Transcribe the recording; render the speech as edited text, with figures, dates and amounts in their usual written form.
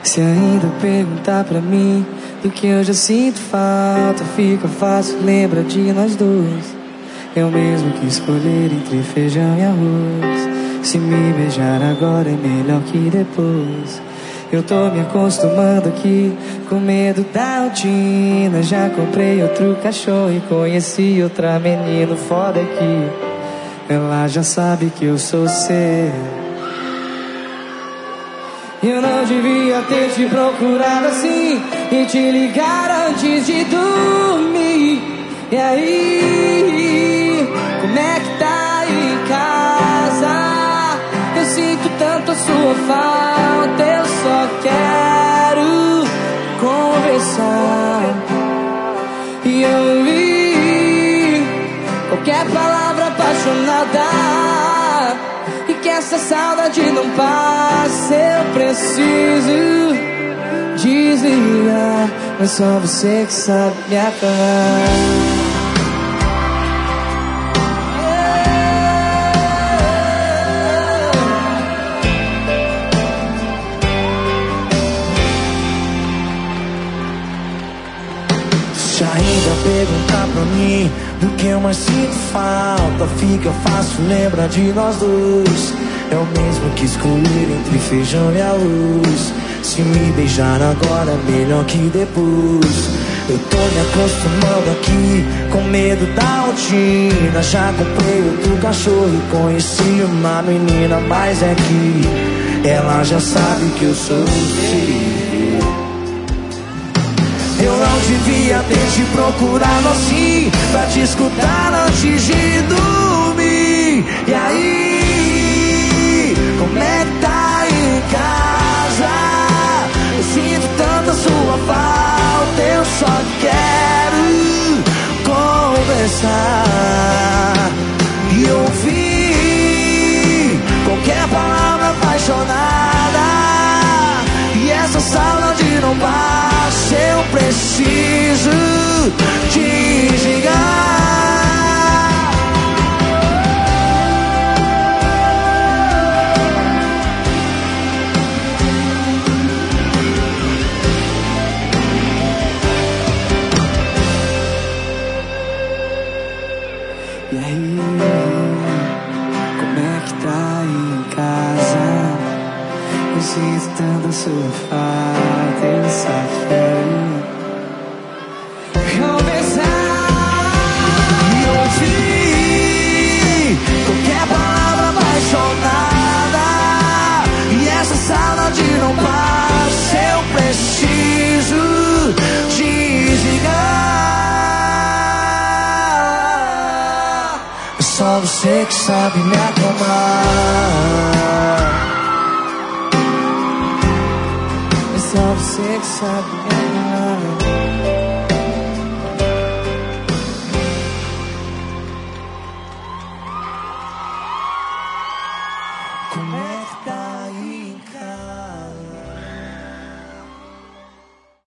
Se ainda perguntar pra mim do que eu já sinto falta, fica fácil, lembra de nós dois. Eu mesmo que escolher entre feijão e arroz. Se me beijar agora é melhor que depois. Eu tô me acostumando aqui, com medo da rotina. Já comprei outro cachorro e conheci outra menina. Foda aqui, ela já sabe que eu sou seu. Eu não devia ter te procurado assim e te ligar antes de dormir. E aí, como é que tá aí em casa? Eu sinto tanto a sua falta, eu só quero conversar. E ouvir qualquer palavra apaixonada, e que essa saudade não passe. Eu preciso desligar, mas só você que sabe me acalmar. Se ainda perguntar pra mim do que eu mais sinto falta, fica fácil, lembra de nós dois. É o mesmo que escolher entre feijão e arroz. Se me beijar agora é melhor que depois. Eu tô me acostumando aqui, com medo da rotina. Já comprei outro cachorro e conheci uma menina, mas é que ela já sabe que eu sou seu. Eu não devia ter te procurado assim, pra te escutar antes de dormir. E aí, como é que tá em casa? Eu sinto tanto a sua falta, eu só quero conversar e ouvir qualquer palavra apaixonada. E essa saudade não basta, eu preciso desligar. E aí, como é que tá aí em casa? Eu sinto tanto a sua falta, eu só quero conversar E ouvir qualquer palavra apaixonada. E essa saudade não passa, eu preciso desligar. É só você que sabe me acalmar. só você que sabe me amar.